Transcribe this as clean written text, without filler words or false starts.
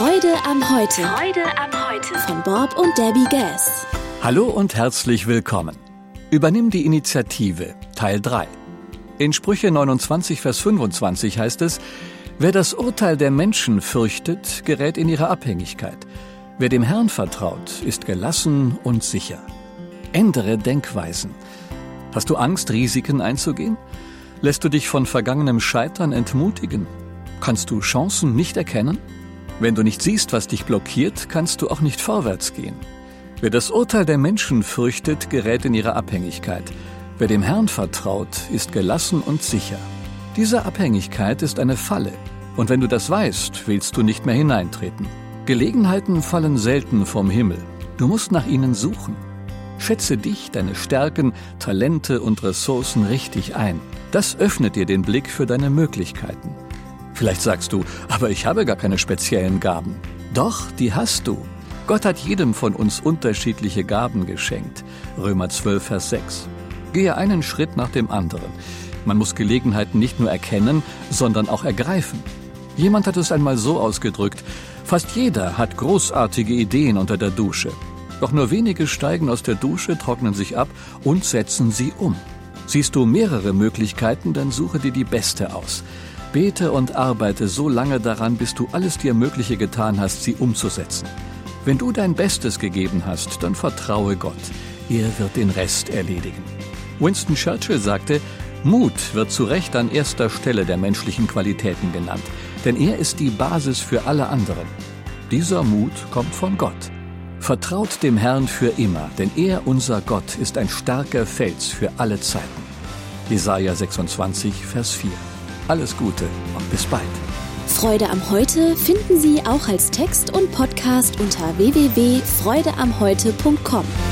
Freude am Heute. Freude am Heute. Von Bob und Debbie Gass. Hallo und herzlich willkommen. Übernimm die Initiative, Teil 3. In Sprüche 29, Vers 25 heißt es: Wer das Urteil der Menschen fürchtet, gerät in ihre Abhängigkeit. Wer dem Herrn vertraut, ist gelassen und sicher. Ändere Denkweisen. Hast du Angst, Risiken einzugehen? Lässt du dich von vergangenem Scheitern entmutigen? Kannst du Chancen nicht erkennen? Wenn du nicht siehst, was dich blockiert, kannst du auch nicht vorwärts gehen. Wer das Urteil der Menschen fürchtet, gerät in ihre Abhängigkeit. Wer dem Herrn vertraut, ist gelassen und sicher. Diese Abhängigkeit ist eine Falle. Und wenn du das weißt, willst du nicht mehr hineintreten. Gelegenheiten fallen selten vom Himmel. Du musst nach ihnen suchen. Schätze dich, deine Stärken, Talente und Ressourcen richtig ein. Das öffnet dir den Blick für deine Möglichkeiten. Vielleicht sagst du, aber ich habe gar keine speziellen Gaben. Doch, die hast du. Gott hat jedem von uns unterschiedliche Gaben geschenkt. Römer 12, Vers 6. Gehe einen Schritt nach dem anderen. Man muss Gelegenheiten nicht nur erkennen, sondern auch ergreifen. Jemand hat es einmal so ausgedrückt: Fast jeder hat großartige Ideen unter der Dusche. Doch nur wenige steigen aus der Dusche, trocknen sich ab und setzen sie um. Siehst du mehrere Möglichkeiten, dann suche dir die beste aus. Bete und arbeite so lange daran, bis du alles dir Mögliche getan hast, sie umzusetzen. Wenn du dein Bestes gegeben hast, dann vertraue Gott. Er wird den Rest erledigen. Winston Churchill sagte: Mut wird zu Recht an erster Stelle der menschlichen Qualitäten genannt, denn er ist die Basis für alle anderen. Dieser Mut kommt von Gott. Vertraut dem Herrn für immer, denn er, unser Gott, ist ein starker Fels für alle Zeiten. Jesaja 26, Vers 4. Alles Gute und bis bald. Freude am Heute finden Sie auch als Text und Podcast unter www.freudeamheute.com.